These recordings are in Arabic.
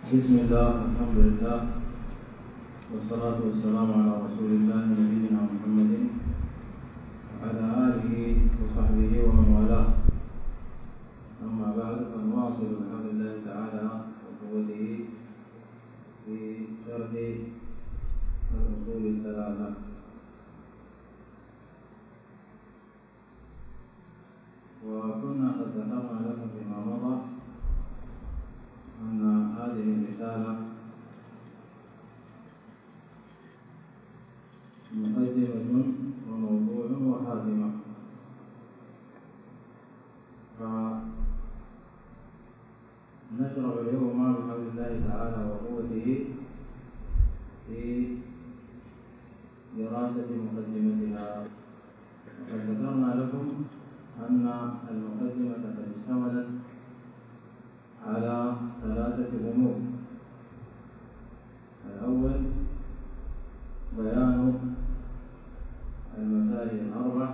بسم الله الحمد لله والصلاة والسلام على رسول الله نبينا محمد وعلى آله وصحبه ومن والاه. أما بعد فنواصل بحمد الله تعالى وقوته في شرح الأصول الثلاثة. وكنا قد ذكرنا لكم فيما مضى أن هذه الرسالة مقدمة وموضوع وخاتمة، فنشرع اليوم بحول الله تعالى وقوته في دراسة مقدمتها. وقد ذكرنا لكم أن المقدمة قد اشتملت على ثلاثة أمور: الأول بيان المسائل الأربع،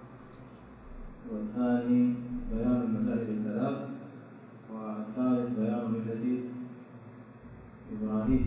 والثاني بيان المسائل الثلاث، والثالث بيان ملة إبراهيم.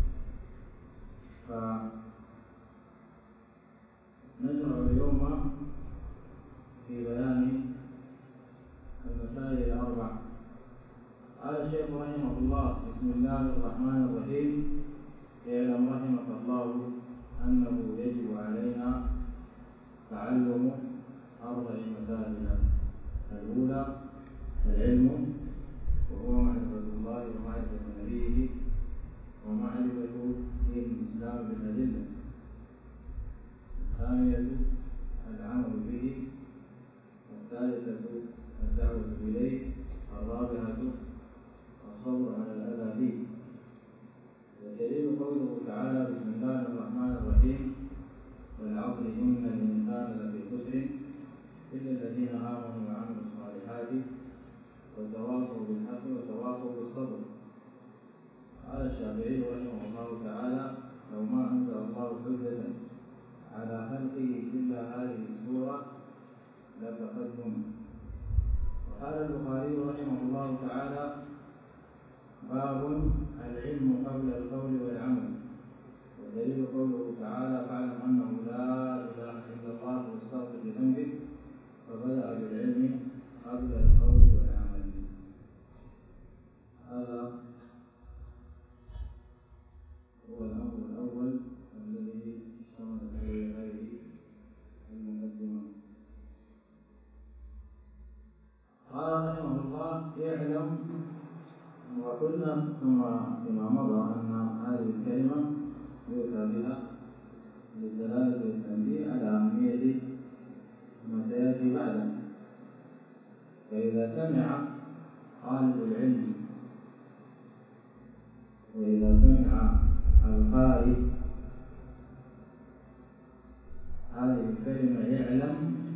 فنشرع اليوم في بيان المسائل الأربع. قال الشيخ رحمه الله: بسم الله الرحمن الرحيم. اعلم رحمك الله أنه يجب علينا تعلم 4 مسائل. الأولى العلم، وهو معرفة الله ومعرفة نبيه ومعرفة دين الإسلام بالأدلة. الثانية العمل به. الثالثة الدعوة إليه. الرابعة الصبر على الأذى فيه. والدليل قوله تعالى: بسم الله الرحمن الرحيم، والعصر إن الإنسان لفي خسر إلا الذين آمنوا وعملوا الصالحات وتواصوا بالحق وتواصوا بالصبر. قال الشافعي رحمه الله تعالى: لو ما أنزل الله حجة على خلقه إلا هذه السورة لتقدم. وقال البخاري رحمه الله تعالى: باب العلم قبل القول والعمل. والدليل قوله تعالى: فاعلم أنه لا إله إلا الله واستغفر لذنبك، فبدأ بالعلم قبل القول والعمل. هذا هو الأمر الأول الذي اشتملت عليه هذه المقدمة. قال رحمه الله: اعلم. وقلنا فيما مضى أن هذه الكلمة يؤتى بها للدلالة والتنبيه على أهمية ما سيأتي بعده. فإذا سمع طالب العلم وإذا سمع القارئ هذه الكلمة يعلم،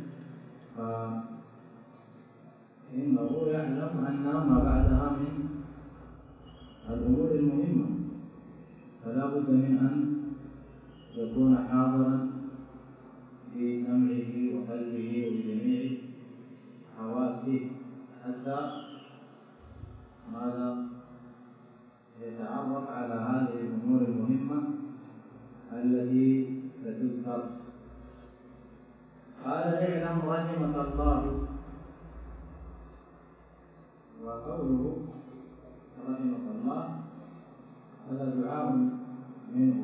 فإنه يعلم أن ما بعدها من الأمور المهمة، فلا بد من أن يكون حاضرا بسمعه وقلبه وبجميع حواسه حتى ماذا يتعرف على هذه الأمور المهمة التي ستذكر. قال: اعلم رحمك الله. وقوله رحمك الله هذا دعاء منه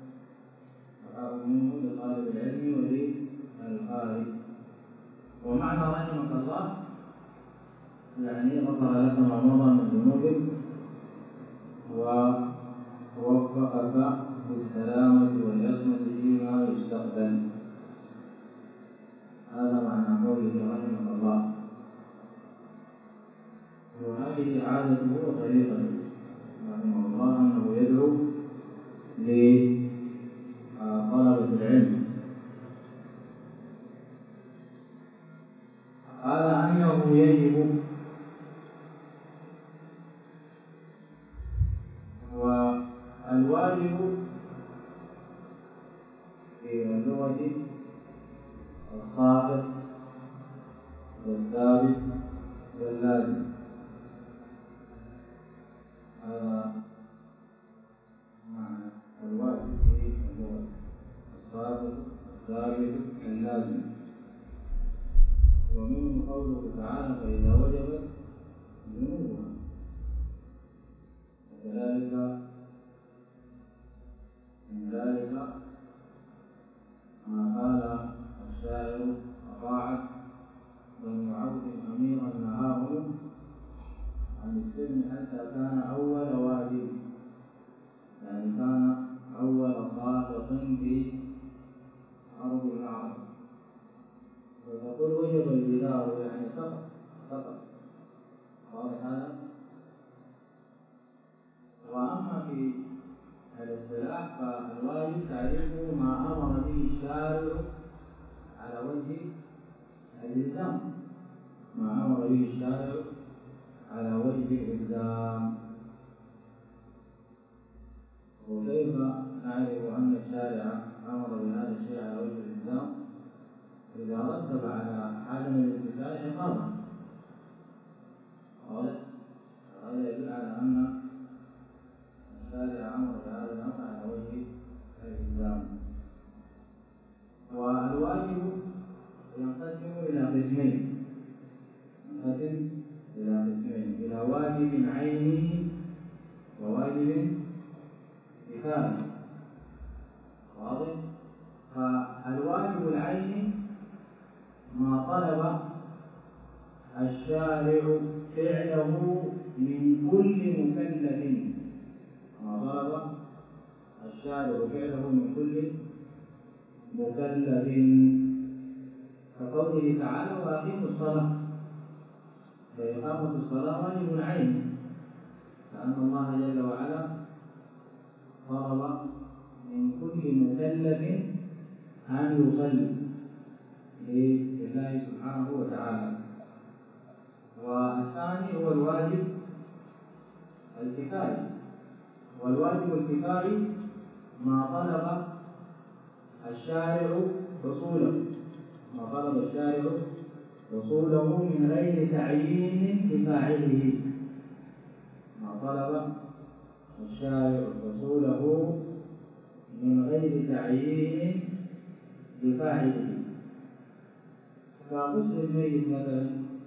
لطالب العلم وللقارئ. ومعنى رحمك الله يعني غفر لك ما مضى من ذنوبك ووفقك بالسلامة والعصمة فيما يستقبل. هذا معنى قوله رحمك الله. وهذه عادته وطريقته رحمه الله أنه يدعو لطلبة العلم. قال أنه يجب، والواجب في اللغة الصاحب والثابت واللازم. هذا من ذلك ما قال الشاعر: أطاعت بنو عوف أميرا نهاهم عن السلم حتى كان أول واجب، يعني كان أول ساقط في أرض المعركة. فتقول وجب الجدار، يعني سقط. واضح هذا؟ وأما في الاصطلاح فالواجب تعريفه ما أمر به الشارع على وجه الإلزام، ما أمر به الشارع على وجه الإلزام. وكيف نعرف أن الشارع أمر بهذا الشيء على وجه الإلزام؟ إذا رتب على عدم الامتثال عقابا. واضح؟ هذا يدل على أن الشارع أمر بهذا الأمر على وجه الإلزام. والواجب ينقسم إلى قسمين، إلى واجب عيني وواجب كفائي. واضح؟ فالواجب العيني ما طلب الشارع فعله من كل مكلف، ما طلب الشارع فعله من كل مكلف، كقوله تعالى: وأقيموا الصلاة. فإقامة الصلاة واجب عيني، لأن الله جل وعلا فرض من كل مكلف أن يصلي لله سبحانه وتعالى. والثاني هو الواجب الكفائي، والواجب الكفائي ما طلب الشارع حصوله من غير تعيين لفاعله، ما طلب الشارع حصوله من غير تعيين لفاعله، كغسل الميت مثلا،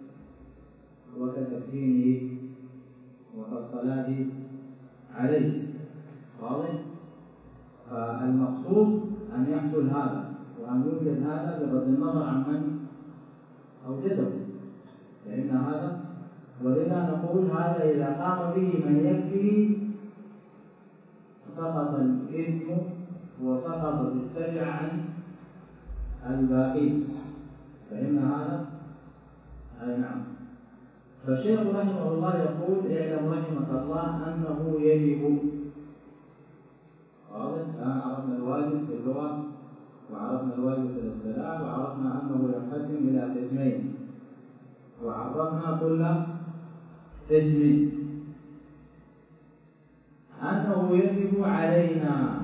وكتكفينه، وكالصلاة عليه. واضح؟ فالمقصود أن يحصل هذا وأن يوجد هذا بغض النظر عن من أوجده، لأن هذا، ولذا نقول هذا إذا قام به من يكفي سقط الإثم وسقط بالتبع عن الباقي، فإن هذا أي نعم. فالشيخ رحمه الله يقول: اعلم رحمك الله أنه يجب. واضح؟ الآن عرفنا الواجب في اللغة، وعرفنا الواجب في الاصطلاح، وعرفنا أنه ينقسم إلى قسمين، وعرفنا كل قسم أنه يجب علينا،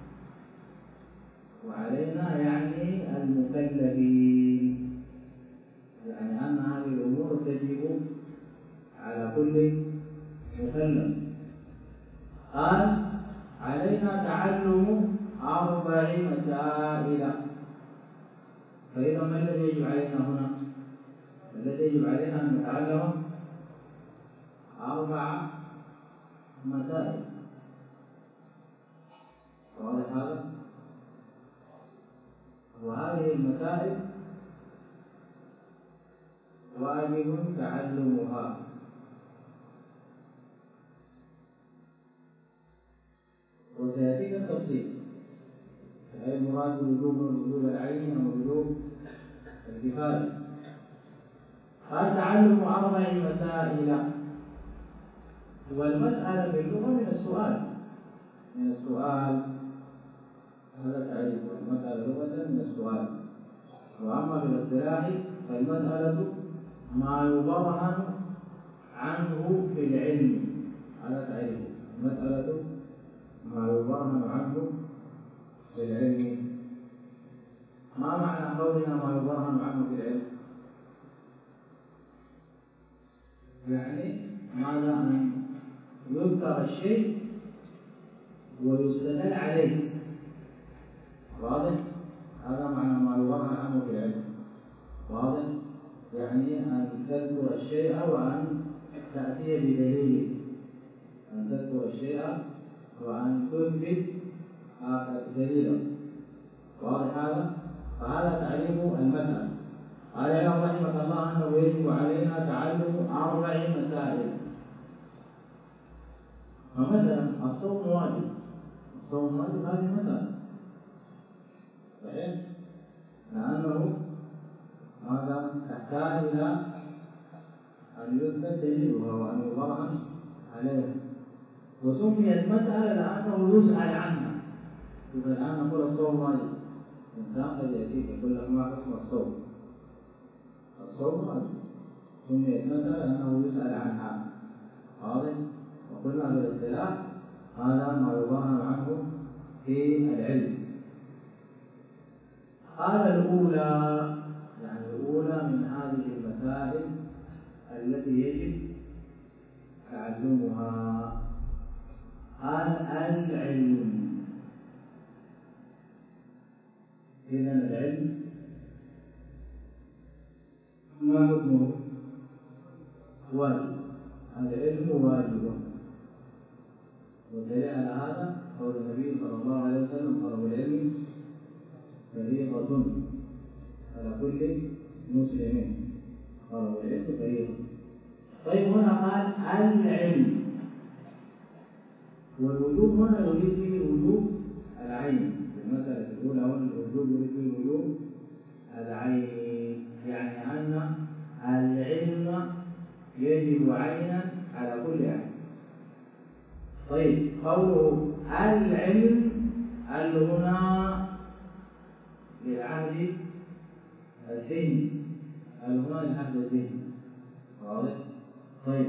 وعلينا يعني المكلفين، يعني أن هذه الأمور تجب على كل مكلف. قال: علينا تعلم 4 مسائل. فإذا ما الذي يجب علينا هنا؟ الذي يجب علينا أن نتعلم 4 مسائل. واضح هذا؟ وهذه المسائل واجب تعلمها، وسيأتيك التفصيل، أي المراد بالوجوب العيني أو الوجوب الكفائي. قال: تعلم 4 مسائل. والمسألة في اللغة من السؤال، هذا تعريف المسألة لغة من السؤال. وأما في الاصطلاح فالمسألة ما يبرهن عنه في العلم، هذا تعريفه. المسألة ما يبرهن عنه في العلم. ما معنى قولنا ما يبرهن عنه في العلم؟ يعني ماذا؟ أن يذكر الشيء ويستدل عليه. واضح؟ هذا معنى ما يبرهن عنه في العلم. واضح؟ يعني أن تذكر الشيء وأن تأتي بدليله، أن تذكر الشيء وأن تثبت دليله. واضح هذا؟ فهذا تعريف المسألة. قال اعلم رحمك الله أنه يجب علينا تعلم 4 مسائل. فمثلا الصوم واجب، الصوم واجب هذه مسألة صحيح؟ لأنه هذا تحتاج إلى أن يثبت دليلها وأن يبرهن عليها، وسميت مسألة لأنه يسأل عنها. شوف الآن نقول الصوم واجب، إنسان قد يأتيك يقول لك ما حكم الصوم؟ الصوم واجب، سميت مسألة لأنه يسأل عنها. واضح؟ وقلنا بالاصطلاح هذا ما يبرهن عنه في العلم. قال الأولى، يعني الأولى من هذه المسائل التي يجب تعلمها، قال العلم. إذن العلم ما حكمه؟ واجب، العلم واجب. والدليل على هذا قول النبي صلى الله عليه وسلم: طلب العلم فريضة على كل مسلم. طلب العلم فريضة. طيب هنا قال العلم، والوجوب هنا يريد به وجوب العين. في المسألة الأولى هنا الوجوب يريد به وجوب العين، يعني أن العلم يجب عينا على كل أحد. طيب قوله العلم هنا للعهد الذهني، هنا للعهد الذهني. واضح؟ طيب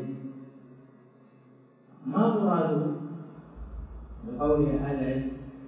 ما مراده بقوله العلم؟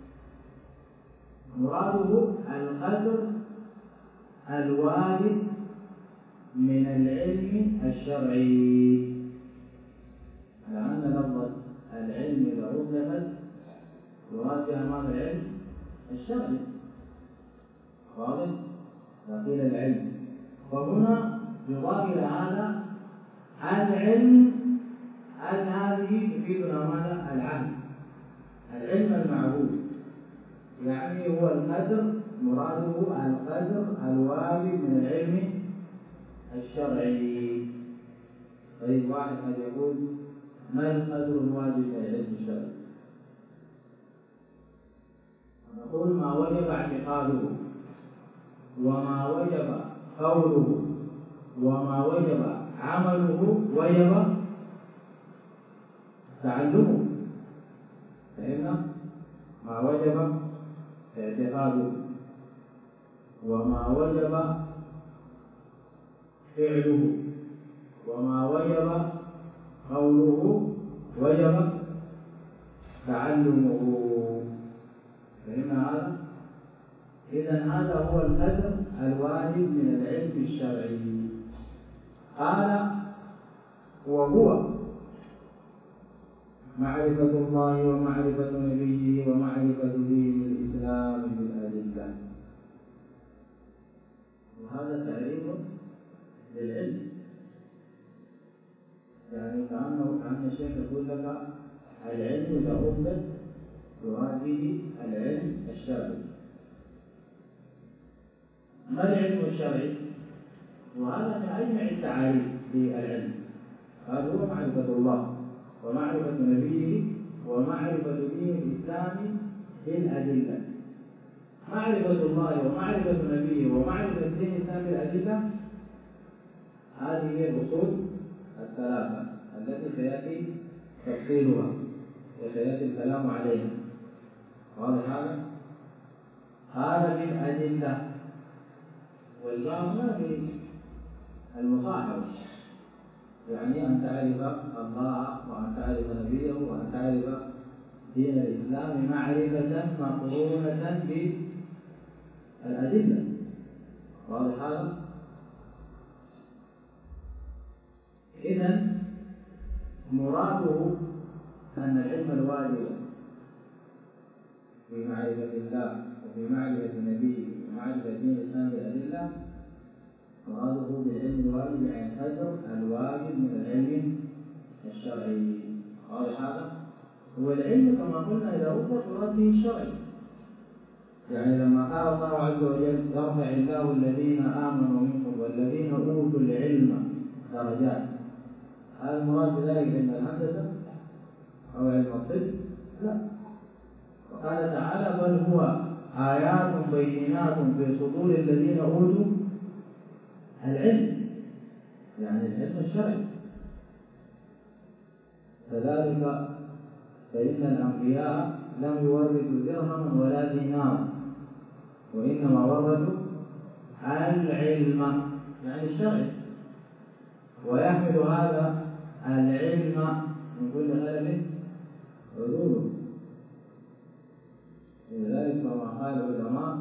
مراده القدر الواجب من العلم الشرعي، لأن لفظة العلم إذا أطلقت يراد بها معنى العلم الشرعي. واضح؟ إذا قيل العلم، فهنا يضاف إلى هذا العلم. هذه تفيدنا ماذا؟ العهد، العلم المعهود، يعني هو القدر، مراده القدر الواجب من العلم الشرعي. طيب واحد قد يقول: ما القدر الواجب من العلم الشرعي؟ نقول: ما وجب اعتقاده، وما وجب قوله، وما وجب عمله وجب تعلمه. فهمنا؟ ما وجب اعتقاده، وما وجب فعله، وما وجب قوله، وجب تعلمه. فهمنا هذا؟ إذن هذا هو القدر الواجب من العلم الشرعي. قال: وهو معرفة الله ومعرفة نبيه ومعرفة دين الإسلام بالأدلة. وهذا تعريف للعلم، يعني كأن الشيخ يقول لك العلم إذا أطلق يراد به العلم الشرعي. ما العلم الشرعي؟ وهذا من أجمع التعاريف للعلم. قال: هو معرفة الله ومعرفة نبيه ومعرفة دين الإسلام بالأدلة. معرفة الله ومعرفة نبيه ومعرفة دين الإسلام بالأدلة، هذه هي الأصول الثلاثة التي سيأتي تفصيلها وسيأتي الكلام عليها. واضح هذا؟ قال: بالأدلة، والباء هنا للمصاحبة، يعني أن تعرف الله وأن تعرف نبيه وأن تعرف دين الإسلام معرفة مقرونة بالأدلة. واضح هذا؟ إذن مراده أن العلم الواجب في معرفة الله وفي معرفة نبيه ومعرفة دين الإسلام بالأدلة، مراده بالعلم الواجب يعني القدر الواجب من العلم الشرعي. واضح هذا؟ والعلم كما قلنا إذا أطلق يراد به الشرع. يعني لما قال الله عز وجل يرفع الله الذين آمنوا منكم والذين أوتوا العلم درجات، هذا المراد بذلك علم الهندسة أو علم الطب؟ لا. وقال تعالى بل هو آيات بينات في صدور الذين أوتوا العلم، يعني العلم الشرعي. كذلك فإن الأنبياء لم يورثوا درهما ولا دينارا وإنما ورثوا العلم، يعني الشرعي، ويحمل هذا العلم من كل خلف عدوله. لذلك كما قال العلماء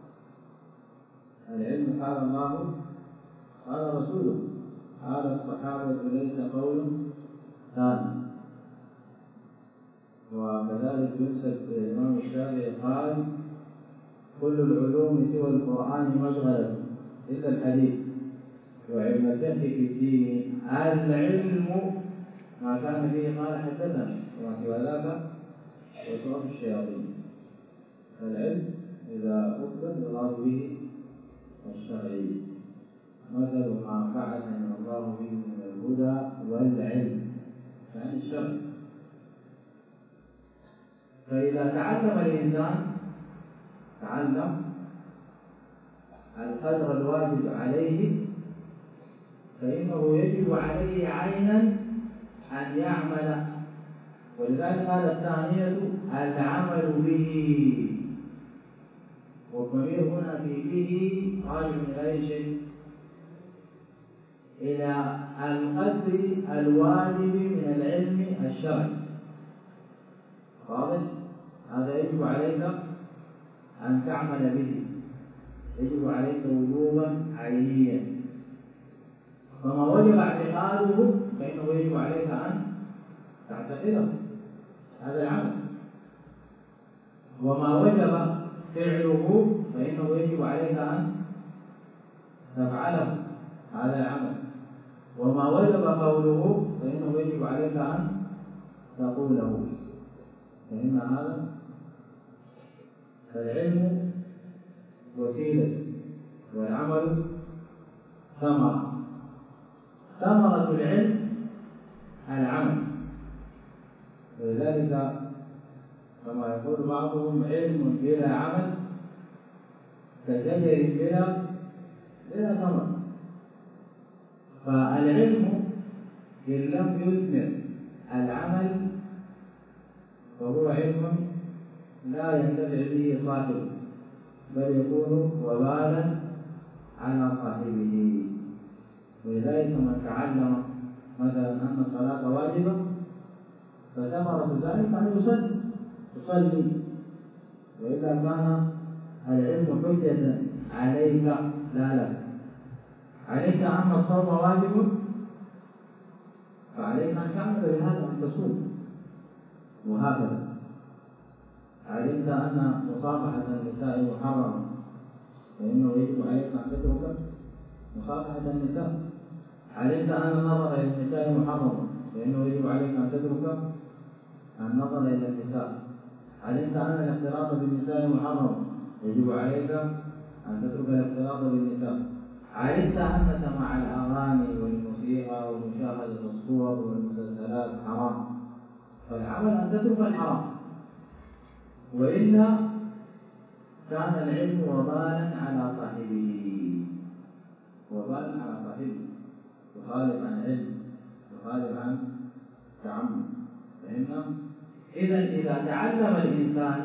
العلم قال الله قال رسوله قال الصحابة ليس قول ثاني. وكذلك ينسب الإمام الشافعي قال كل العلوم سوى القرآن مشغلة إلا الحديث وعلم الفقه في الدين العلم ما كان فيه قال حدثنا وما سوى ذاك وصرف الشياطين. فالعلم إذا أطلق يراد به الشرعي، مثل ما بعثني الله به من الهدى والعلم، يعني الشرع. فإذا تعلم الإنسان تعلم القدر الواجب عليه فإنه يجب عليه عينا أن يعمل. ولذلك قال الثانية العمل به، والضمير هنا في به راجع إلى أي شيء؟ إلى القدر الواجب من العلم الشرعي. واضح؟ هذا يجب عليك أن تعمل به، يجب عليك وجوبا عينيا. فما وجب اعتقاده فإنه يجب عليك أن تعتقده، هذا العمل. وما وجب فعله فإنه يجب عليك أن تفعله، هذا العمل. وما وجب قوله فإنه يجب عليك أن تقوله، فإن هذا العلم وسيلة والعمل ثمرة. ثمرة العلم العمل. ولذلك كما يقول بعضهم علم بلا عمل كشجر بلا ثمر. فالعلم إن لم يثمر العمل فهو علم لا ينتفع به صاحبه، بل يكون وبالا على صاحبه. ولذلك من تعلم مثلا أن الصلاة واجبة فثمرة ذلك أن يصلي، وإلا كان العلم حجة عليك لا لك. عليك أن الصوم واجب فعليك أن تعمل بهذا أن تصوم، وهكذا. علمت أن مصافحة النساء محرمة فإنه يجب عليك أن تترك مصافحة النساء. علمت أن النظر إلى النساء محرم فإنه يجب عليك أن تترك النظر إلى النساء. علمت أن الاختلاط بالنساء محرم يجب عليك أن تترك الاختلاط بالنساء. علمت أن سماع الأغاني والموسيقى ومشاهدة الصور والمسلسلات حرام، فالعمل أن تترك الحرام، وإلا كان العلم وبالا على صاحبه، وبالا على صاحبه، يخالف عن علم، يخالف عن تعمد. فهمنا؟ إذا تعلم الإنسان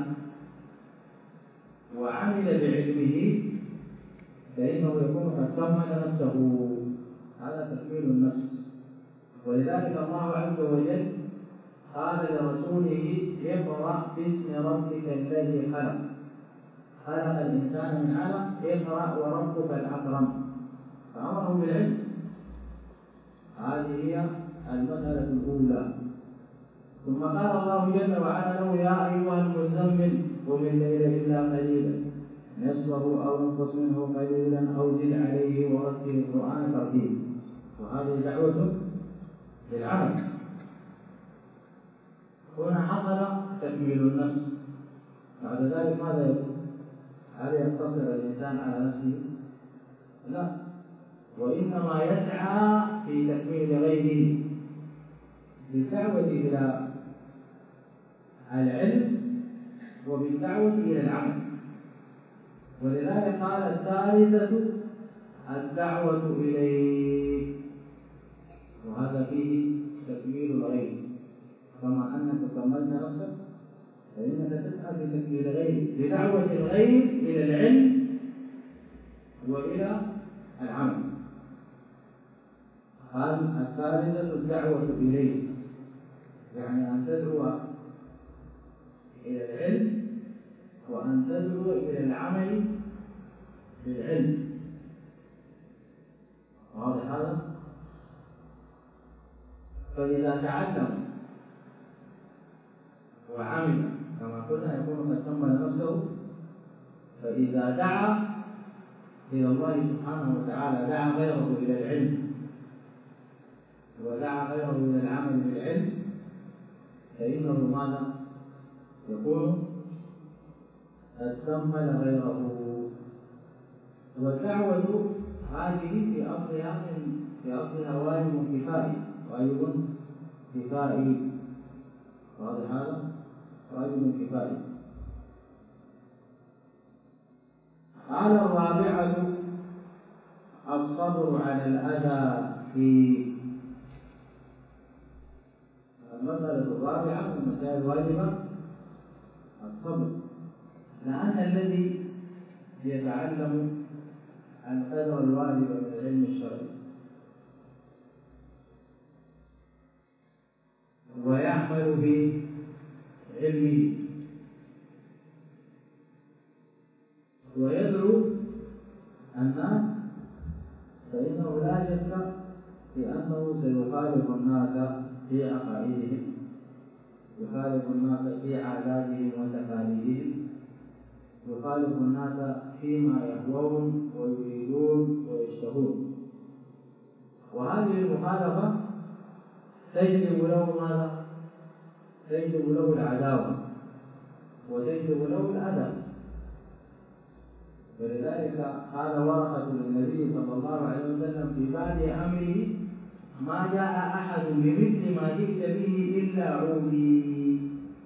وعمل بعلمه فإنه يكون قد كمل نفسه، هذا تكميل النفس. ولذلك الله عز وجل قال لرسوله اقرأ باسم ربك الذي خلق، خلق الإنسان من علق، اقرأ وربك الأكرم، فأمره بالعلم. هذه هي المسألة الأولى. ثم قال الله جل وعلا له يا أيها المزمل قم الليل إلا قليلا نصفه أو انقص منه قليلا أو زد عليه ورتل القرآن ترتيلا. وهذه دعوة للعمل. هنا حصل تكميل النفس. بعد ذلك ماذا يكون؟ هل يقتصر الإنسان على نفسه؟ لا، وإنما يسعى في تكميل غيره بالدعوة إلى العلم وبالدعوة إلى العمل. ولذلك قال الثالثة الدعوة إليه، وهذا فيه تكميل الغير. كما أنك كملت نفسك فإنك تسعى في تكميل غيرك بدعوة الغير إلى العلم وإلى العمل. قال الثالثة الدعوة إليه، يعني أن تدعو إلى العلم وأن تدعو إلى العمل بالعلم. واضح هذا؟ فإذا تعلم وعمل كما قلنا يكون قد كمل نفسه. فإذا دعا إلى الله سبحانه وتعالى دعا غيره إلى العلم ودعا غيره إلى العمل بالعلم، فإنه ماذا؟ يكون قد كمل غيره. والدعوة هذه في أصلها واجب كفائي. واجب كفائي. واضح هذا؟ واجب كفائي. قال الرابعة الصبر على الأذى فيه. المسألة الرابعة من المسائل الواجبة الصبر، لأن الذي يتعلم القدر الواجب من العلم الشرعي ويعمل بعلمه ويدعو الناس، فإنه لا شك في أنه سيخالف الناس في عقائدهم، يخالف الناس في عاداتهم وتقاليدهم، يخالف الناس فيما يهوون ويريدون ويشتهون. وهذه المخالفة تجلب له ماذا؟ تجلب له العداوة وتجلب له الأذى. ولذلك قال ورقة للنبي صلى الله عليه وسلم في بعد أمره: ما جاء أحد بمثل ما جئت به إلا عودي.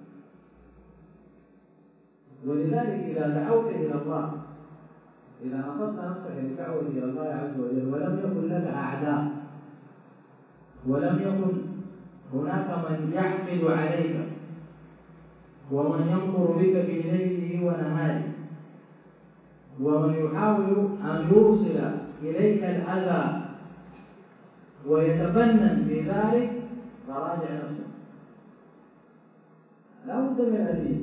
ولذلك إذا دعوت إلى الله، إذا نصبت نفسك للدعوة إلى الله عز وجل ولم يكن لك أعداء ولم يكن هناك من يحقد عليك ومن يمكر بك في ليله ونهاره ومن يحاول أن يوصل إليك الأذى ويتفنن في ذلك، فراجع نفسك، لا بد من الأذية.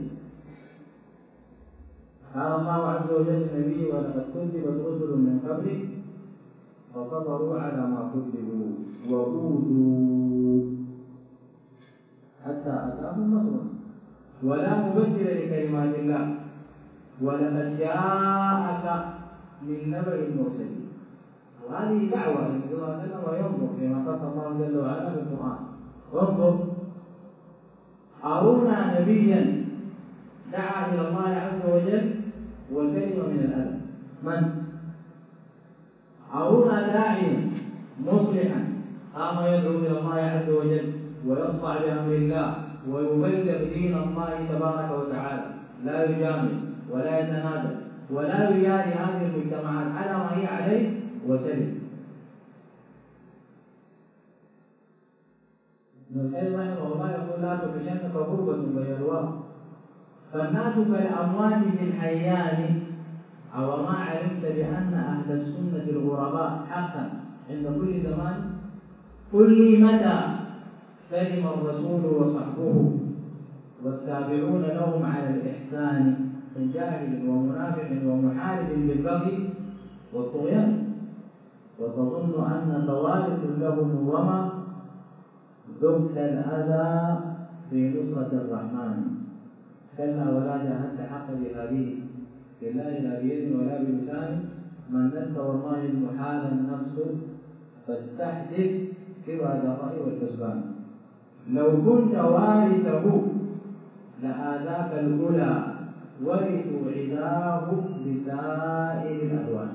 قال الله عز وجل للنبي: ولقد كذبت رسل من قبلك فصبروا على ما كذبوا وأوذوا حتى أتاهم نصرنا ولا مبدل لكلمات الله ولقد جاءك من نبأ المرسلين. وهذه دعوة النبي صلى الله عليه وسلم، وينظر فيما قص الله جل وعلا في القرآن. انظر، أرونا نبيا دعا إلى الله عز وجل وسلم من الأذى. من؟ أرونا داعيا مصلحا قام يدعو إلى الله عز وجل ويصدع بأمر الله ويبلغ دين الله تبارك وتعالى، لا يجامل ولا يتنازل ولا يجاري هذه المجتمعات على ما هي عليه وسلم. ابن القيم رحمه الله يقول: لا تحشنك غربة بين الورى فالناس كالأموات في الحيان، أو ما علمت بأن أهل السنة الغرباء حقا عند كل زمان. قل لي متى سلم الرسول وصحبه والتابعون لهم على الإحسان من جاهل ومنافق ومحارب بالبغي والطغيان، وتظن أنك وارث لهم وما ذقت الأذى في نصرة الرحمن. كلا ولا جاهدت حق جهاده بالله لا بيد ولا بلسان، من نلت والله المحال النفس فاستحدث سوى ذا الرأي والحسبان. لو كنت وارثه لآذاك الأولى ورثوا عداه بسائر الألوان.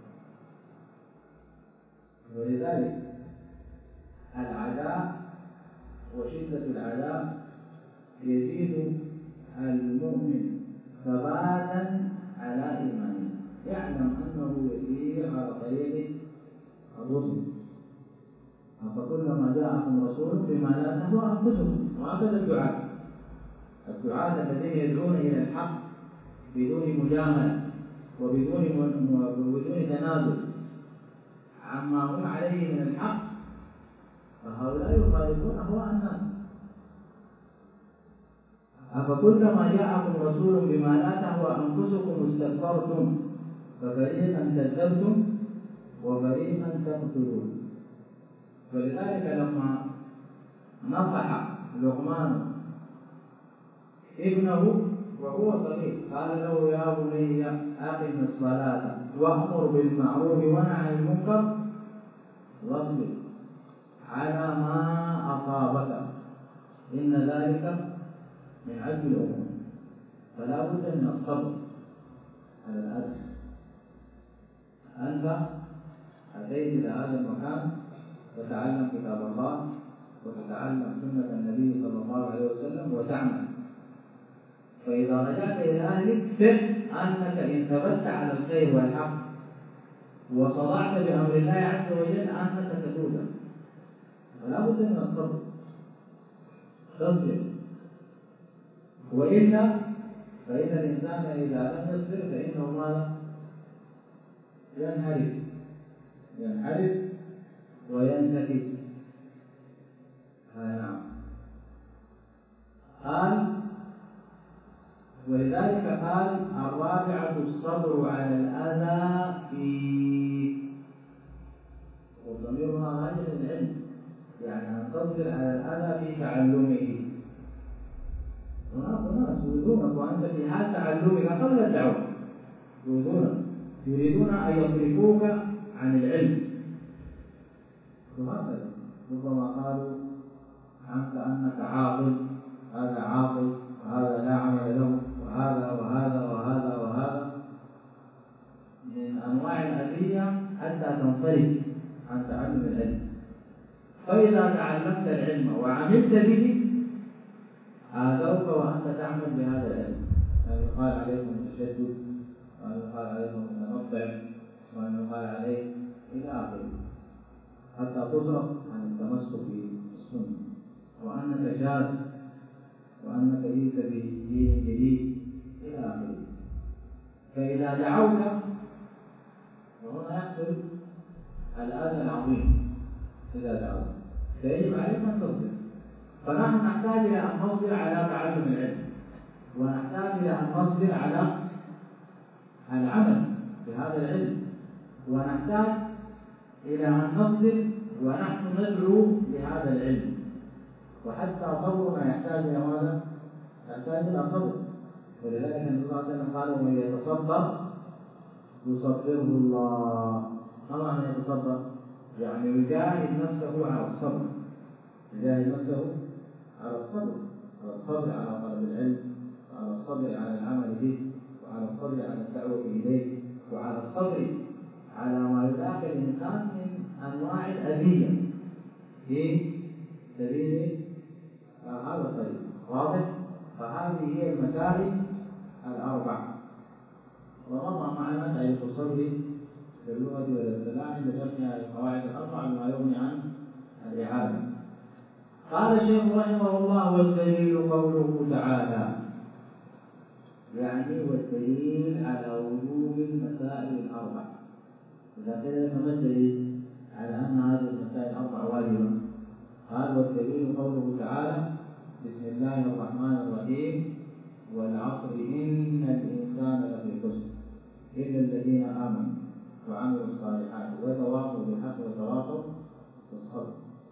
ولذلك العداء وشدة العداء يزيد المؤمن ثباتا على إيمانه، يعلم أنه يسير على طريق الرسل. فكلما جاءكم رسول بما لا تهوى أنفسكم. وهكذا الدعاة الذين يدعون إلى الحق بدون مجاملة وبدون تنازل عما هم عليه من الحق، فهؤلاء يخالفون أهواء الناس. أفكلما جاءكم رسول بما لا تهوى أنفسكم استكبرتم ففريقا كذبتم وفريقا تقتلون. ولذلك لما نصح لقمان ابنه وهو صغير قال له يا بني أقم الصلاة وأمر بالمعروف ونهى عن المنكر واصبر على ما أصابك إن ذلك من عزم الأمور. فلا بد من الصبر على الأذى. أنت أتيت إلى هذا المكان تتعلم كتاب الله وتتعلم سنة النبي صلى الله عليه وسلم وتعمل، فإذا رجعت إلى أهلك فهم أنك إن ثبت على الخير والحق وصدعت بأمر الله عز وجل أنك ستوجد. فلا بد من الصبر، تصبر، وإلا فإن الإنسان إذا لم يصبر فإنه ماذا؟ ينحرف وينتكس. نعم. قال ولذلك قال الرابعة الصبر على الأذى فيه، والضمير هنا راجع للعلم، يعني أن تصبر على الأذى في تعلمه. هناك ناس يريدونك وأنت في حال تعلمك قبل الدعوة، يريدون أن يصرفوك عن العلم. وهكذا ربما قالوا عنك أنك عاقل، هذا عاقل وهذا لا عمل له، وهذا وهذا وهذا وهذا من أنواع الأذية حتى تنصرف عن تعلم العلم. فإذا تعلمت العلم وعملت به آذوك وأنت تعمل بهذا العلم، يعني يقال عليكم التشدد، وأن يقال عليكم التنطع، وأن يقال عليك إلى آخره، حتى تصرف عن التمسك بالسنة، وأنك شاذ، وأنك جئت بدين جديد إلى آخره. فإذا دعوت وهنا يحصل الأذى العظيم، إذا دعوت فيجب عليك أن تصبر. فنحن نحتاج إلى أن نصبر على تعلم العلم، ونحتاج إلى أن نصبر على العمل بهذا العلم، ونحتاج إلى أن نصبر ونحن ندعو لهذا العلم. وحتى صبرنا يحتاج إلى ماذا؟ يحتاج إلى صبر. ولذلك النبي صلى الله عليه وسلم قال ومن يتصبر يصبره الله. ما معنى يتصبر؟ يعني يجاهد نفسه على الصبر، يجاهد نفسه على الصبر، على الصبر على طلب العلم، وعلى الصبر على العمل به، وعلى الصبر على الدعوة إليه، وعلى الصبر على ما يلاقي الإنسان من أنواع الأذية في سبيل هذا الطريق. واضح؟ فهذه هي المسائل الأربع. ومضى معنا تعريف الصبر في اللغة والاصطلاح عند شرحها القواعد الأربع بما يغني عن الإعادة. قال الشيخ رحمه الله والدليل قوله تعالى، يعني والدليل على وجوب المسائل الأربع. إذا كذا ما الدليل على أن هذه المسائل الأربع واجبة؟ قال والدليل قوله تعالى بسم الله الرحمن الرحيم والعصر إن الإنسان لفي خسر إلا الذين آمنوا وعملوا الصالحات وتواصوا بالحق وتواصوا بالصبر.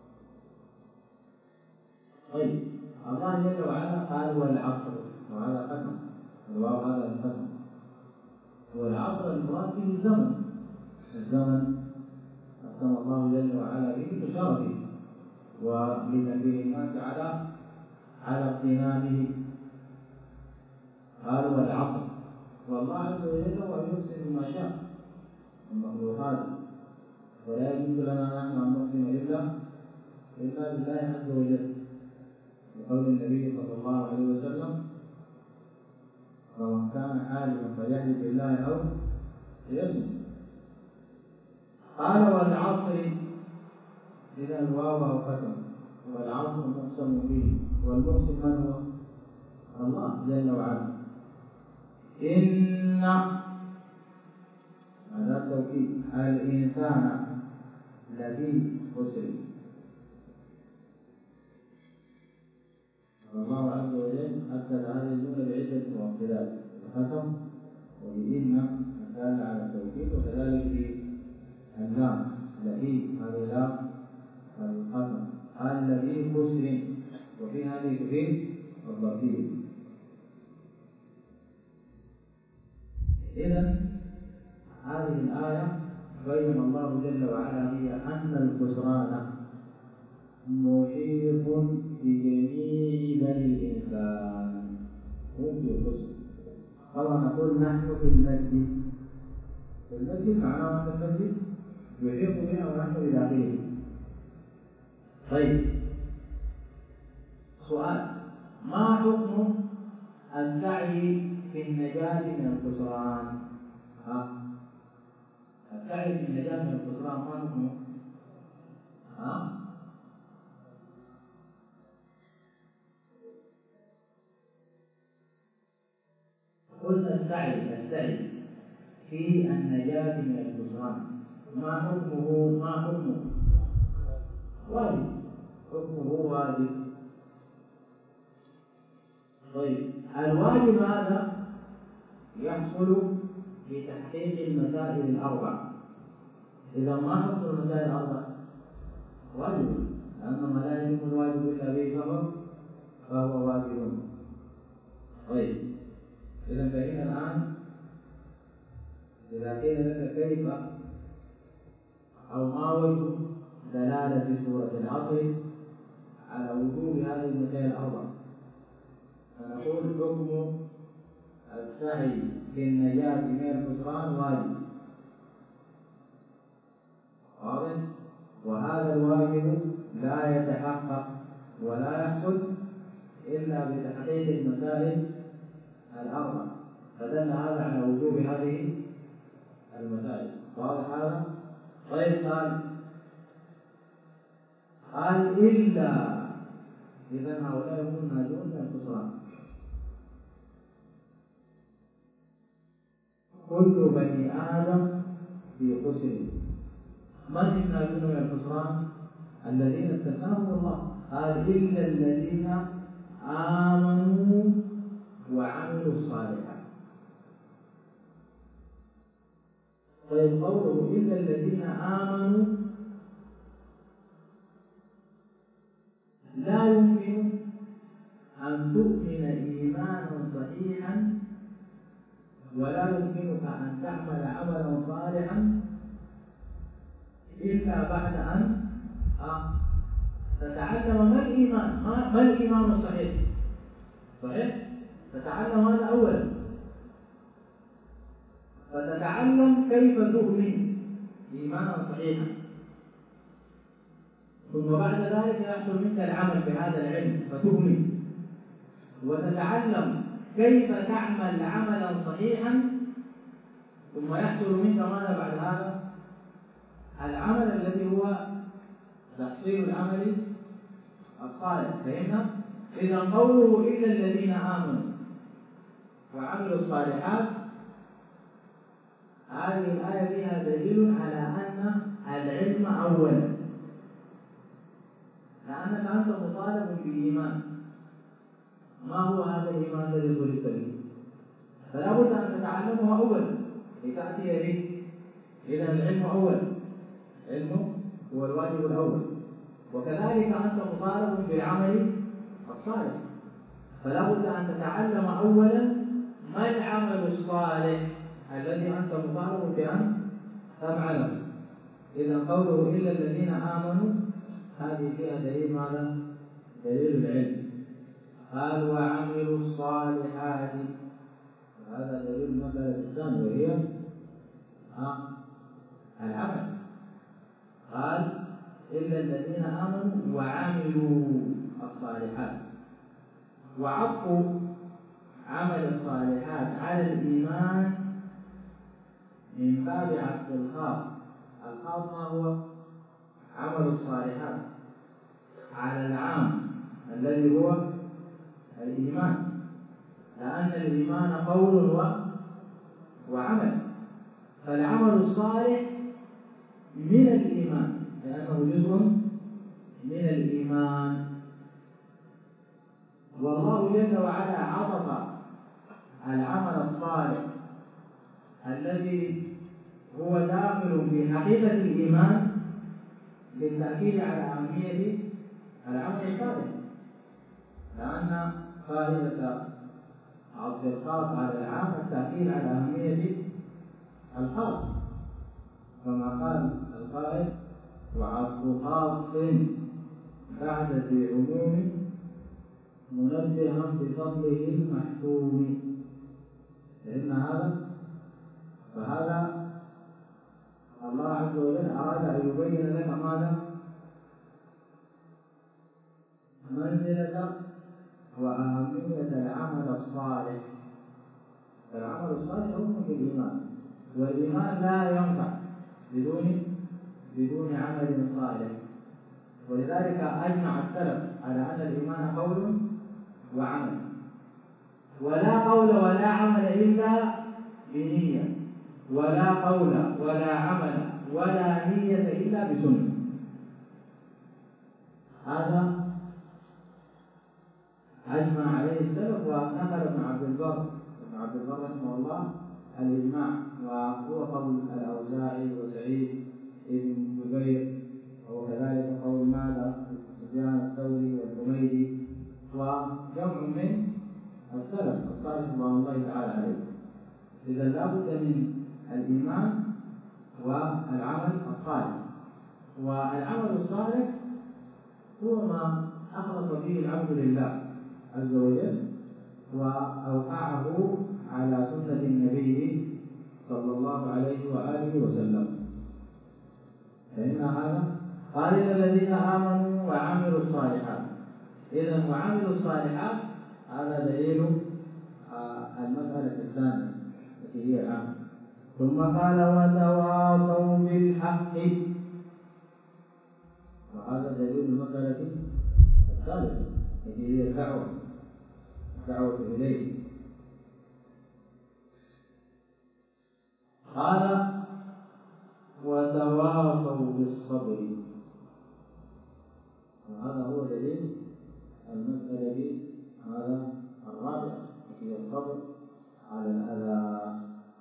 طيب الله جل وعلا قال والعصر، وهذا قسم، الواو هذا القسم. والعصر المراد به الزمن قسم الله جل وعلا به لشرفه ولتنبيه الناس على اغتنامه. وجل هو أن يحسن ما شاء المخلوقات، ولا يجوز لنا نحن أن نحسن إلا بالله عز وجل، لقول النبي صلى الله عليه وسلم: فمن كان حالفا فليحلف بالله أو ليصمت. قال: والعصر، إذا الواو قسم، والعصر مقسم به، والمقسم من هو؟ الله جل وعلا. إن هذا التوكيد، الإنسان لفي خسر. الله عز وجل أكد هذه الجملة بعدة مؤكدات: بالقسم، وبإن الدالة على التوكيد، وكذلك باللام لفي، هذه لام القسم. قال: لفي خسر، وفي هذه تفيد الظرفية. إذن هذه الآية بين الله جل وعلا فيها أن الخسران محيط بجميع بني الإنسان، هم في خسر. طبعا نقول نحن في المسجد، في المسجد معناه أن المسجد يحيط بنا ونحن بداخله. طيب، سؤال: ما حكم السعي في النجاة من الخسران؟ السعي في النجاة من الخسران ما حكمه؟ قلنا السعي في النجاة من الخسران ما حكمه؟ ما حكمه؟ واجب، حكمه واجب. طيب، الواجب هذا يحصل بتحقيق المسائل الأربع. إذا ما حكم المسائل الأربع؟ واجب، لأن ما لا يتم الواجب إلا به فهو واجب. طيب، إذا فهنا الآن إذا قيل لك كيف أو ما وجه دلالة سورة العصر على وجوب هذه المسائل الأربع، فنقول: حكم السعي في النجاة من الخسران واجب، واضح؟ وهذا الواجب لا يتحقق ولا يحصل إلا بتحقيق المسائل الأربع، فدل هذا على وجوب هذه المسائل. واضح هذا؟ طيب، قال إلا، إذن هؤلاء هم الناجون من الخسران. كل بني آدم في خسر. من الناجون من الخسران؟ الذين استثناهم الله، قال: إلا الذين آمنوا وعملوا الصالحات. طيب، قوله إلا الذين آمنوا، لا يمكن أن تؤمن إيمانا صحيحا ولا يمكنك أن تعمل عملا صالحا إلا بعد أن تتعلم ما الإيمان، ما الإيمان الصحيح. صحيح؟ تتعلم هذا أولا، فتتعلم كيف تؤمن إيمانا صحيحا، ثم بعد ذلك يحصل منك العمل بهذا العلم فتؤمن، وتتعلم كيف تعمل عملا صحيحا، ثم يحصل منك ماذا بعد هذا؟ العمل الذي هو تحصيل العمل الصالح. فهمنا؟ إذا قوله إلا الذين آمنوا وعملوا الصالحات، هذه الآية فيها دليل على أن العلم أولا، لأنك أنت مطالب بإيمان. ما هو هذا الإيمان الذي طلبت به؟ فلا بد أن تتعلمه أولا لتأتي به. إذن العلم أولا، علم هو الواجب الأول، وكذلك أنت مطالب بالعمل الصالح، فلا بد أن تتعلم أولا ما العمل الصالح الذي أنت مطالب بأن تفعله. إذن قوله إلا الذين آمنوا، هذه فيها دليل ماذا؟ دليل العلم. قال: وعملوا الصالحات، هذا دليل المسألة الثانية، العمل، قال إلا الذين آمنوا وعملوا الصالحات. وعطف عمل الصالحات على الإيمان من باب عطف الخاص. الخاص ما هو؟ عمل الصالحات، على العام الذي هو الإيمان، لأن الإيمان قول وعمل، فالعمل الصالح من الإيمان لأنه جزء من الإيمان. والله جل وعلا عطف العمل الصالح الذي هو داخل في حقيقة الإيمان بالتأكيد على أهمية العمل الصالح، لأن فائدة عطف الخاص على العام التأكيد على أهمية الخاص، كما قال القائل: وعطف خاص بعد ذي عموم منبها بفضله المحتوم. فهمنا هذا؟ فهذا الله عز وجل أراد أن يبين لك ماذا؟ منزلة وأهمية العمل الصالح. فالعمل الصالح ركن في الإيمان، والإيمان لا ينفع بدون عمل صالح. ولذلك أجمع السلف على أن الإيمان قول وعمل، ولا قول ولا عمل إلا بنية، ولا قول ولا عمل ولا نية إلا بسنة. هذا أجمع عليه السلف، ونقل ابن عبد البر رحمه الله الإجماع، وهو قول الأوزاعي وسعيد بن جبير، وكذلك قول ماذا سفيان الثوري والحميدي وجمع من السلف الصالح رضوان الله تعالى عليه. إذا لا بد من الإيمان والعمل الصالح، والعمل الصالح هو ما أخلص به العبد لله عز وجل وأوقعه على سنة النبي صلى الله عليه وآله وسلم. فإن هذا قال إلا الذين آمنوا وعملوا الصالحات. إذن وعملوا الصالحات هذا دليل المسألة الثانية التي هي العمل. ثم قال وتواصوا بالحق، وهذا دليل المسألة الثالثة التي هي الدعوة إليه. قال وتواصوا بالصبر، وهذا هو دليل المسألة هذا الرابعة التي هي الصبر على الأذى.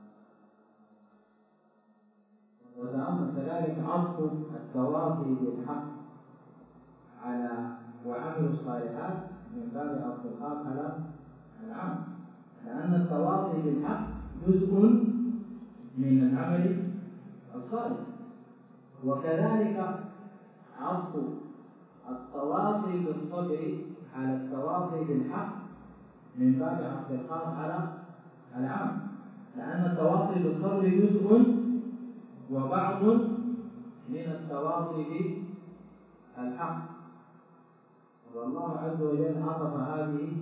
وتأمل كذلك عطف التواصي بالحق على وعملوا الصالحات من باب عطف الخاص على العام، لأن التواصي بالحق جزء من العمل الصالح، وكذلك عطف التواصي بالصبر على التواصي بالحق من باب عطف الخاص على العام، لأن التواصي بالصبر جزء وبعض من التواصي بالحق، والله عز وجل عطف هذه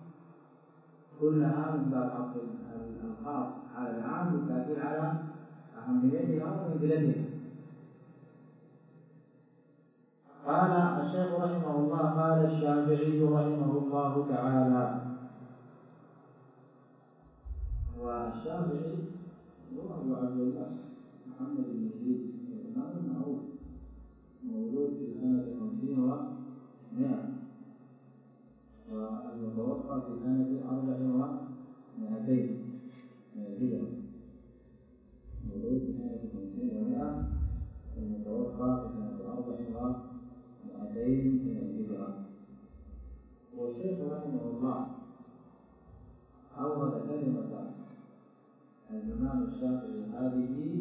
كلها من باب عطف الخاص على العام بالتأكيد على أهميتها ومنزلتها. قال الشيخ رحمه الله: قال الشافعي رحمه الله تعالى. والشافعي هو أبو عبد الله محمد بن إدريس الإمام المعروف، مولود في سنة 50 و100، والمتوفى في سنة 400 من الهجرة، مولود في سنة 50 و100، المتوفى في سنة 400 من الهجرة. والشيخ رحمه الله أورد كلمة الإمام الشافعي هذه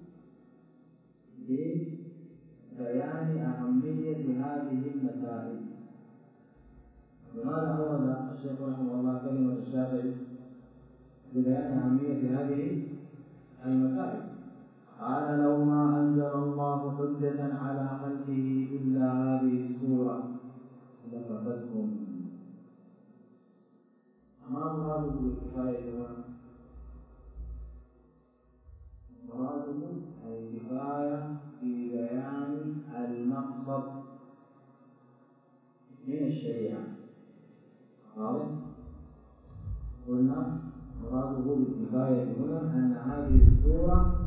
لبيان أهمية هذه المسائل. لماذا أورد الشيخ رحمه الله كلمة الشافعي؟ لبيان أهمية هذه المسائل. قال لو ما أنزل الله حجة على خلقه إلا هذه السورة لكفتهم. ما مراده بالكفاية هنا؟ مراده الكفاية في بيان المقصد من الشريعة. واضح؟ قلنا مراده بالكفاية هنا أن هذه السورة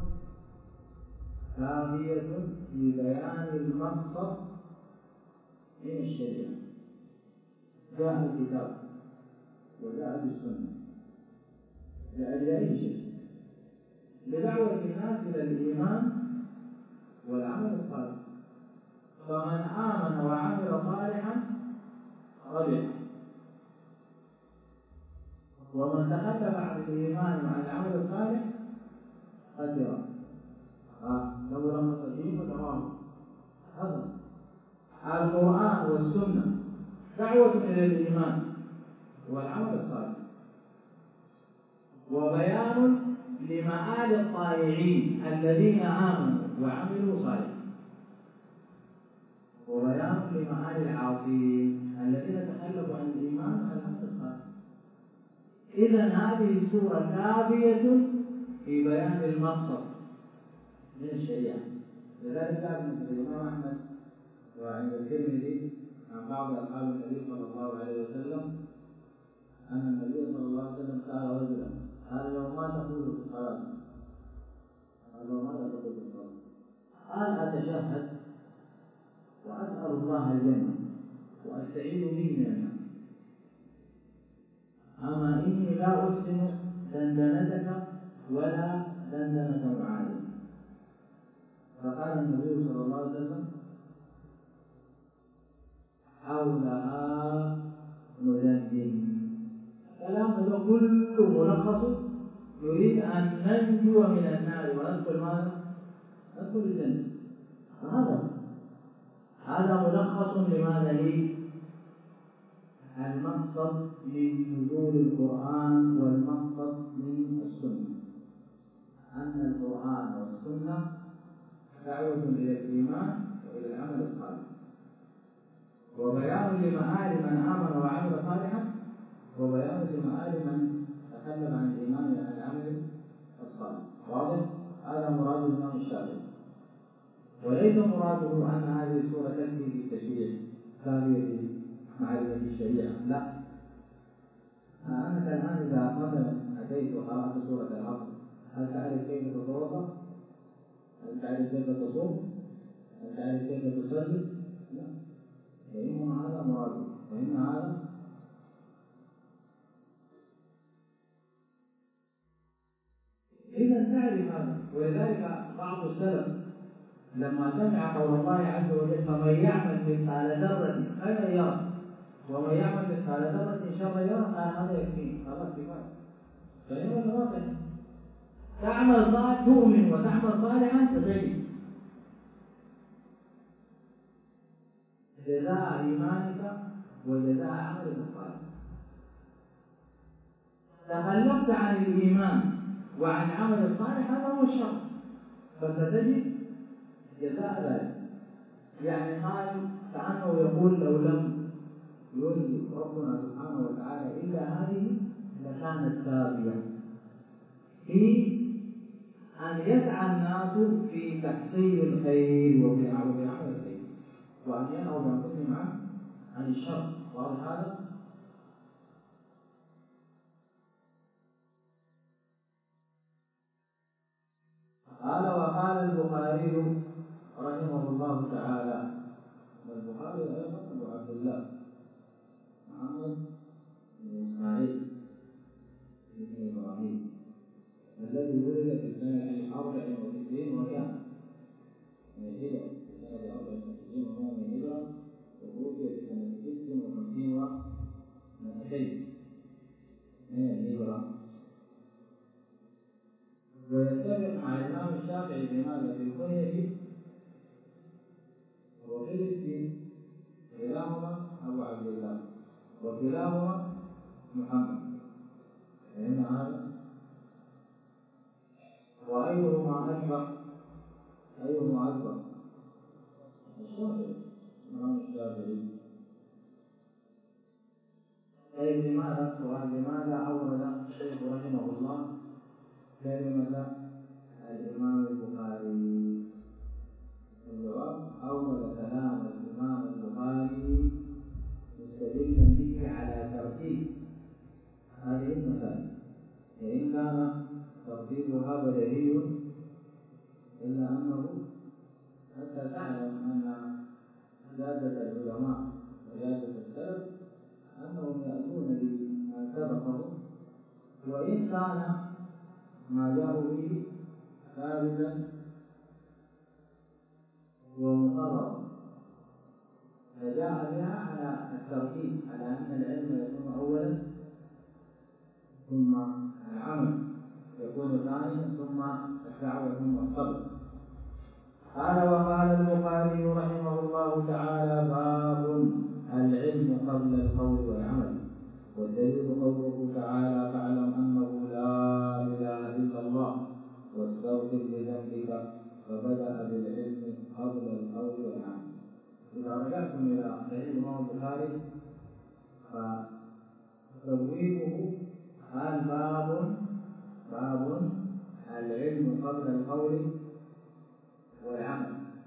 كافية في بيان المقصد من الشريعة. جاء الكتاب وجاءت السنة لأجل أي شيء؟ لدعوة الناس إلى الإيمان والعمل الصالح. فمن آمن وعمل صالحا ربح، ومن تخلف عن الإيمان وعن العمل الصالح خسر. ده ملخص الدين ولا ما هو؟ هذا القرآن والسنة دعوة إلى الإيمان والعمل الصالح، وبيان لمآل الطائعين الذين آمنوا وعملوا صالحا، وبيان لمآل العاصين الذين تخلفوا عن الإيمان وعن العمل الصالح. إذن هذه السورة كافية في بيان المقصد من الشريعة. لذلك جاء في مسند الإمام أحمد وعند الترمذي عن بعض أصحاب النبي صلى الله عليه وسلم أن النبي صلى الله عليه وسلم سأل رجلا قال له ما تقول في الصلاة؟ قال له ماذا تقول في الصلاة؟ قال أتشهد وأسأل الله الجنة وأستعيذ به من النار، أما إني لا أحسن دندنتك ولا دندنة معاذ. فقال النبي صلى الله عليه وسلم حولها ندندن. كلامه ده كله ملخص نريد أن ننجو من النار وندخل ماذا؟ ندخل الجنة. هذا ملخص لماذا؟ لي المقصد من نزول القرآن والمقصد من السنة، أن القرآن والسنة دعوة إلى الإيمان وإلى العمل الصالح، وبيان لمآل من آمن وعمل صالحا، وبيان لمآل من تخلف عن الإيمان وعن العمل الصالح. واضح؟ هذا مراد الإمام الشافعي، وليس مراده أن هذه السورة تكفي في التشريع، كافية في معرفة الشريعة، لا. أنك الآن إذا مثلا أتيت وقرأت سورة العصر هل تعرف كيف تتوضأ؟ هل تعرف كيف تصوم؟ هل تعرف كيف تصلي؟ لا. فإنما هذا مراده، وإن هذا إذا تعرف هذا. ولذلك بعض السلف لما سمع قول الله عز وجل فمن يعمل مثقال ذرة خيرا يره ومن يعمل مثقال ذرة شرا يره قال هذا يكفي، خلاص كفاية. صحيح ولا ما صحيح؟ تعمل صالحا تؤمن وتعمل صالحا تجد جزاء إيمانك وجزاء عملك الصالح. تخلفت عن الإيمان وعن العمل الصالح هذا هو الشر، فستجد جزاء ذلك. يعني قال كأنه يقول لو لم ينزل ربنا سبحانه وتعالى إلا هذه لكانت كافية في أن يسعى الناس في تحصيل الخير وفي عمل الخير، وأن ينهوا بأنفسهم عن الشر. واضح هذا؟ قال وقال البخاري رحمه الله تعالى، والبخاري أيضا أبو عبد الله محمد بن إسماعيل بن إبراهيم الذي ولد في سنة 94 و100 من الهجرة، في سنة 94 و100 من الهجرة، وتوفي في سنة 56 و200 من الهجرة. ويتفق مع الإمام الشافعي في ماذا؟ في الكنية وفي الاسم، كلاهما أبو عبد الله وكلاهما محمد. فإن هذا وغيرهما أسبق أيهما أكبر؟ الشافعي، الإمام الشافعي. طيب لماذا؟ سؤال: لماذا أورد الشيخ رحمه الله كلمة الإمام البخاري؟ الجواب: أورد كلام الإمام البخاري مستدلا به على ترتيب هذه المسائل، وإن كان ترتيبها بديهي، إلا أنه حتى تعلم أن جادة العلماء وجادة السلف أنهم يأتون بما سبقهم، وإن كان ما جاءوا به ثابتا ومقررا، فجاء بها على الترتيب، على أن العلم يكون أولا ثم العمل يكون ثانيا ثم الدعوة ثم الصبر. قال: وقال البخاري رحمه الله تعالى: باب العلم قبل القول والعمل. والدليل قوله تعالى: فاعلم أنه لا إله إلا الله واستغفر لذنبك، فبدأ بالعلم قبل القول والعمل. إذا رجعتم إلى صحيح الإمام البخاري فتبويبه قال: باب العلم قبل القول والعمل،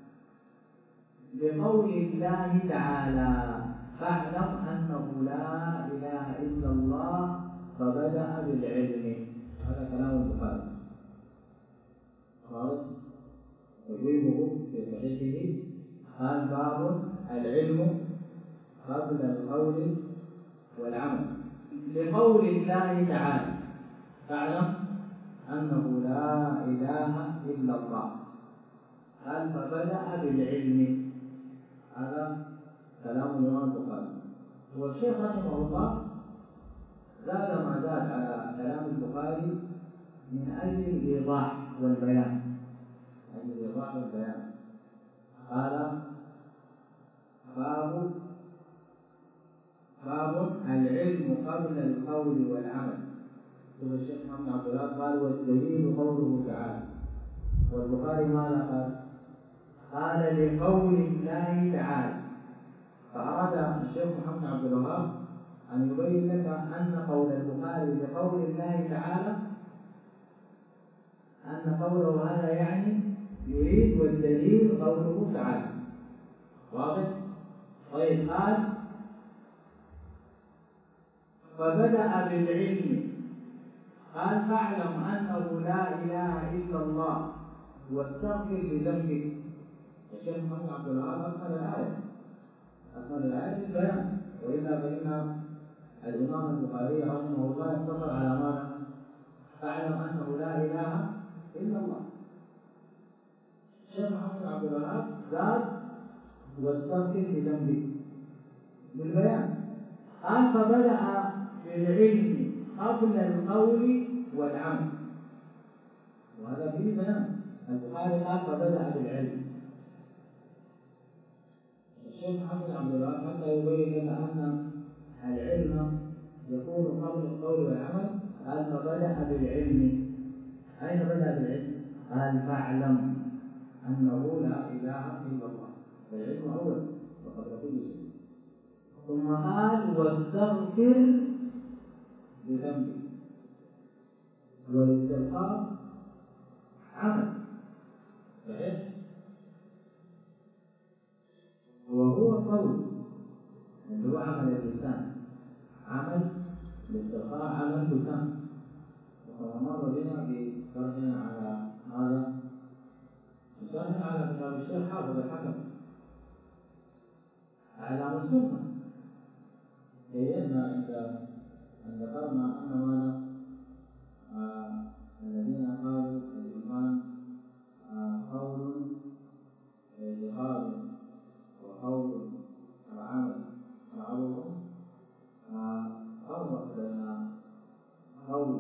لقول الله تعالى: فاعلم أنه لا إله إلا الله فبدأ بالعلم. هذا كلام البخاري واضح. تبويبه في صحيحه قال: باب العلم قبل القول والعمل، لقول الله تعالى: فاعلم أنه لا إله إلا الله. قال: فبدأ بالعلم. هذا كلام الإمام البخاري. والشيخ رحمه الله زاد ما زاد على كلام البخاري من أجل الإيضاح والبيان، أجل الإيضاح والبيان. قال: باب العلم قبل القول والعمل. شوف الشيخ محمد عبد الوهاب قال: والدليل قوله تعالى. والبخاري ماذا قال؟ قال: لقول الله تعالى. فأراد الشيخ محمد عبد الوهاب أن يبين لك أن قول البخاري لقول الله تعالى، أن قوله هذا يعني يريد والدليل قوله تعالى. واضح؟ طيب، قال: فبدأ بالعلم. قال: فاعلم أنه لا إله إلا الله واستغفر لذنبك. الشيخ محمد عبد الوهاب أكمل الآية للبيان، وإلا فإن الإمام البخاري رحمه الله اقتصر على ماذا؟ فاعلم أنه لا إله إلا الله. الشيخ محمد عبد الوهاب زاد: واستغفر لذنبك، للبيان. قال: فبدأ بالعلم قبل القول والعمل، وهذا فيه بيان. البخاري قال: فبدأ بالعلم. الشيخ محمد عبد الوهاب حتى يبين لك أن العلم يكون قبل القول والعمل قال: فبدأ بالعلم. أين بدأ بالعلم؟ قال: فاعلم أنه لا إله إلا الله، فالعلم أولا وقبل كل شيء. ثم قال: واستغفر لذنبك. والاستغفار عمل صحيح، وهو قول اللي هو عمل اللسان، عمل الاستغفار عمل لسان. وكما مر بنا بشرحنا على هذا، بشرحنا على كتاب الشيخ حافظ الحكم أعلام السنة، بينا عند أن ذكرنا أن ماذا الذين قالوا الإيمان قول اعتقاد وقول وعمل، بعضهم فرق بين قول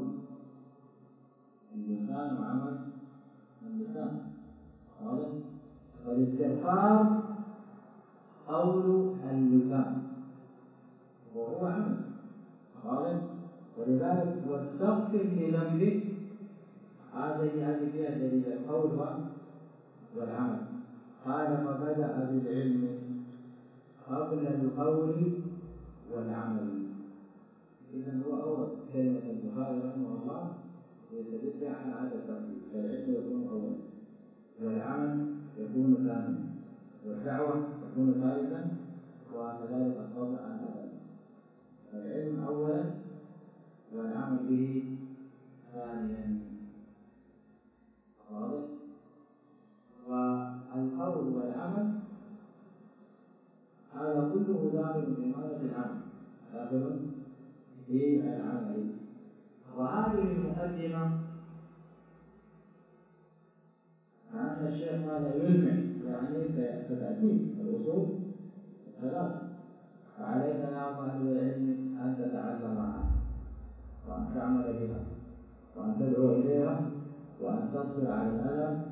اللسان وعمل اللسان. واضح؟ فالاستغفار قول اللسان وهو عمل. واضح؟ ولذلك واستغفر لذنبك، هذه فيها دليل القول والعمل. قال فبدأ بالعلم قبل القول والعمل. إذن هو أورد كلمة البخاري رحمه الله يستدل بها على هذا الترتيب، فالعلم يكون أولا، والعمل يكون ثانيا، والدعوة تكون ثالثا، وكذلك الصبر عن الأذى. العلم أولا والعمل به ثانيا. واضح؟ والقول والعمل هذا كله داخل في ماذا؟ في العمل، داخل في العمل. وهذه المقدمة كأن الشيخ ماذا يلمح، يعني ستأتي الأصول الثلاثة، فعليك يا طالب العلم أن تتعلمها وأن تعمل بها وأن تدعو إليها وأن تصبر على الأذى